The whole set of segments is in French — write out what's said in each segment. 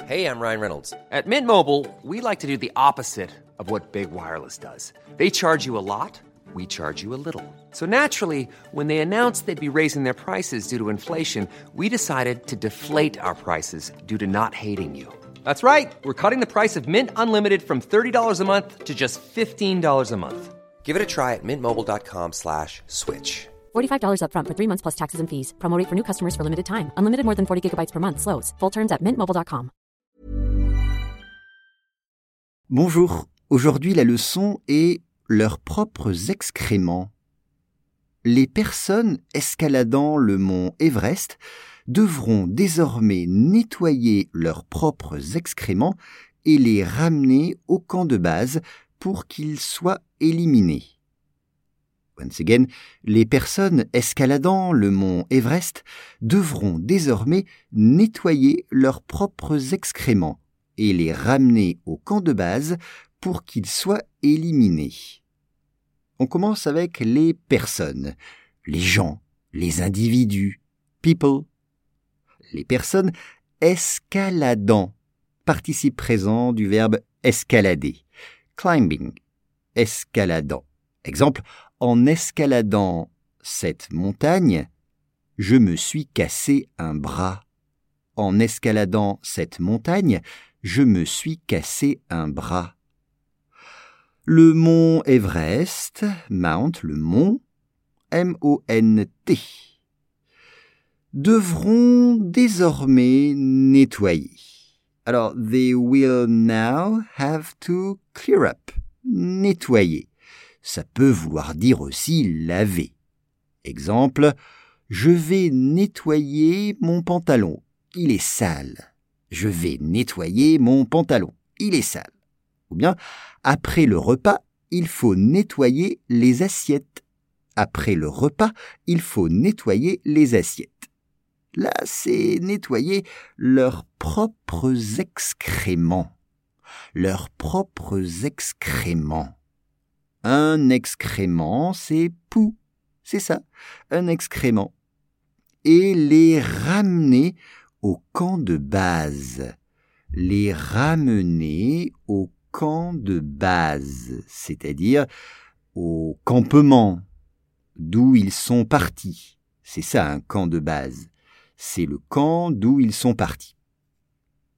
Hey, I'm Ryan Reynolds. At Mint Mobile, we like to do the opposite of what Big Wireless does. They charge you a lot, we charge you a little. So naturally, when they announced they'd be raising their prices due to inflation, we decided to deflate our prices due to not hating you. That's right. We're cutting the price of Mint Unlimited from $30 a month to just $15 a month. Give it a try at mintmobile.com/switch. $45 up front for 3 months plus taxes and fees. Promo rate for new customers for limited time. Unlimited more than 40 gigabytes per month. Slows full terms at mintmobile.com. Bonjour, aujourd'hui la leçon est leurs propres excréments. Les personnes escaladant le mont Everest devront désormais nettoyer leurs propres excréments et les ramener au camp de base pour qu'ils soient éliminés. Once again, les personnes escaladant le mont Everest devront désormais nettoyer leurs propres excréments et les ramener au camp de base pour qu'ils soient éliminés. On commence avec les personnes, les gens, les individus, people. Les personnes escaladant, participe présent du verbe escalader, climbing, escaladant. Exemple, en escaladant cette montagne, je me suis cassé un bras. En escaladant cette montagne, je me suis cassé un bras. Le mont Everest, Mount, le mont, M-O-N-T, devront désormais nettoyer. Alors, they will now have to clear up, nettoyer. Ça peut vouloir dire aussi laver. Exemple, je vais nettoyer mon pantalon, il est sale. Je vais nettoyer mon pantalon, il est sale. Ou bien, après le repas, il faut nettoyer les assiettes. Après le repas, il faut nettoyer les assiettes. Là, c'est nettoyer leurs propres excréments. Leurs propres excréments. Un excrément, c'est poux. C'est ça, un excrément. Et les ramener au camp de base. Les ramener au camp de base, c'est-à-dire au campement d'où ils sont partis. C'est ça un camp de base. C'est le camp d'où ils sont partis. Pourquoi ?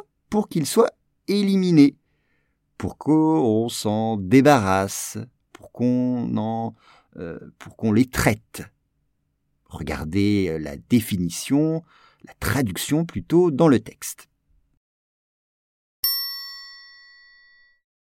Pour qu'ils soient éliminés. Pour qu'on s'en débarrasse. Pour qu'on les traite. Regardez la définition, la traduction plutôt dans le texte.